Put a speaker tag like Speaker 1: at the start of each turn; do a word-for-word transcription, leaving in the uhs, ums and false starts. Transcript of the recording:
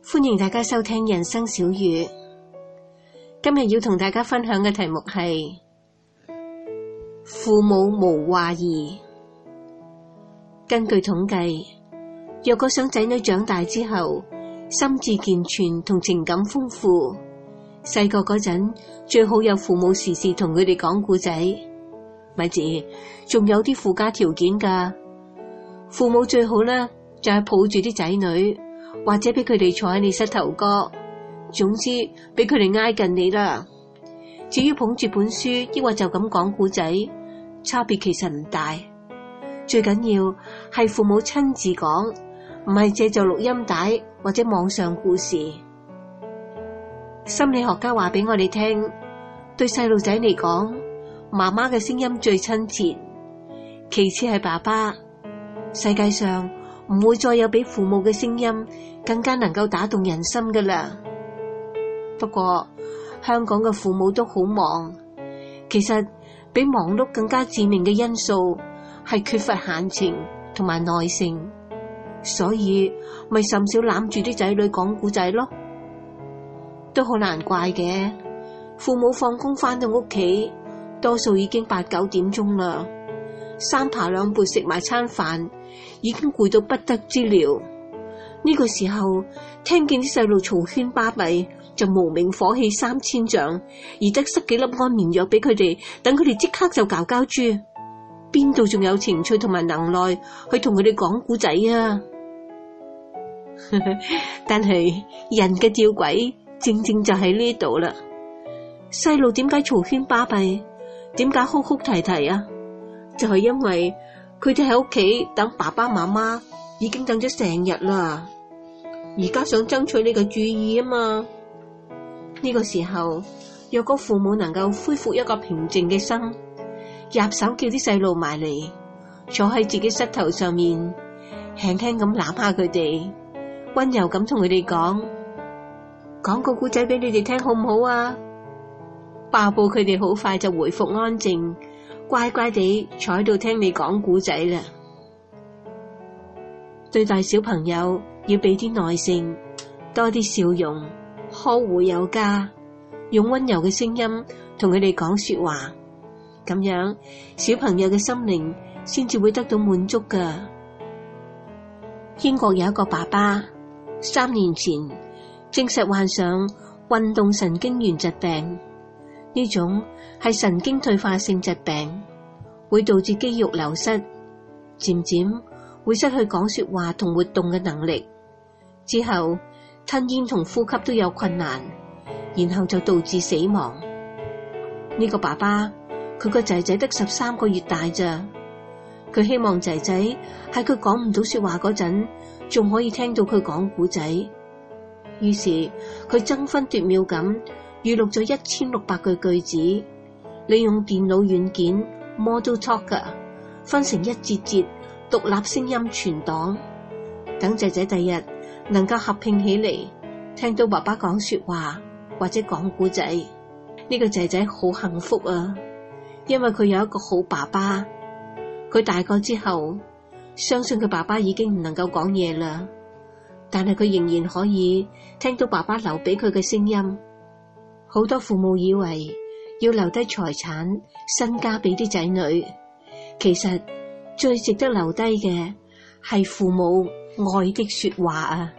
Speaker 1: 歡迎大家收聽人生小語。今日要同大家分享嘅題目係父母無話兒。根據統計，若果想仔女長大之後心智健全同情感豐富，細個嗰陣最好有父母時時同佢哋講故仔。咪住，仲有啲附加條件㗎。父母最好咧就係抱住啲仔女，或者俾佢哋坐喺你膝頭哥，總之俾佢哋挨近你啦。至於捧住本書，抑或就咁講故仔，差別其實唔大。最緊要係父母親自講，唔係借助錄音帶或者網上故事。心理學家話俾我哋聽，對細路仔嚟講，媽媽嘅聲音最親切，其次係爸爸。世界上唔會再有比父母嘅聲音更加能夠打動人心㗎喇。不過香港嘅父母都好忙，其實比忙碌更加致命嘅因素係缺乏閒情同埋耐性，所以咪甚少攬住啲仔女講故仔咯。都好難怪嘅，父母放工返到屋企，多數已經八九點鐘啦，三扒兩撥食埋餐飯，已經攰到不得之了。呢個時候聽見啲細路嘈喧巴閉，就無名火氣三千丈，而得塞幾粒安眠藥俾佢哋，等佢哋即刻就搞膠豬。邊度仲有情趣同埋能耐去同佢哋講故仔啊？但係人嘅吊詭正正就喺呢度啦。細路點解嘈喧巴閉？點解哭哭啼啼啊？就係因為佢哋喺屋企等爸爸媽媽已經等咗成日啦，而家想爭取你嘅注意啊嘛。呢個時候，若果父母能夠恢復一個平靜嘅心，入手叫啲細路埋嚟，坐喺自己膝頭上面，輕輕咁攬下佢哋，溫柔咁同佢哋講，講個故仔俾你哋聽好唔好啊？爆抱佢哋好快就回復安靜，乖乖地坐喺度聽你講故仔啦。對待小朋友要俾啲耐性，多啲笑容，呵護有加，用溫柔嘅聲音同佢哋講說話，咁樣小朋友嘅心靈先至會得到滿足噶。英國有一個爸爸，三年前證實患上運動神經元疾病，呢種係神經退化性疾病，會導致肌肉流失，漸漸會失去講說話同活動嘅能力，之後吞咽同呼吸都有困難，然後就導致死亡。呢個爸爸佢個仔仔得十三個月大咋，佢希望仔仔喺佢講唔到說話嗰陣，仲可以聽到佢講故仔。於是佢爭分奪秒咁預錄咗一千六百句句子，利用電腦軟件 Model Talker 分成一節節獨立聲音存檔，等仔仔第日能夠合併起嚟，聽到爸爸講說話或者講故仔。呢個仔仔好幸福啊，因為佢有一個好爸爸。佢大個之後，相信佢爸爸已經唔能夠講嘢啦，但係佢仍然可以聽到爸爸留俾佢嘅聲音。好多父母以為要留低財產身家俾啲仔女，其實最值得留低嘅係父母愛的說話啊！